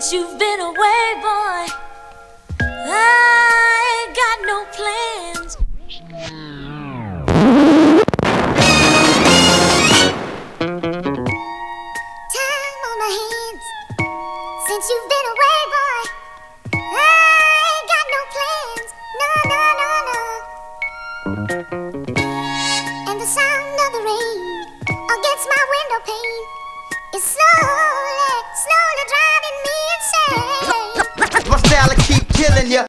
Since you've been away, boy, I ain't got no plans. Time on my hands. Since you've been away, boy, I ain't got no plans. No, no, no, no. And the sound of the rain against my window pane is slowly driving me insane. My style will keep killing ya.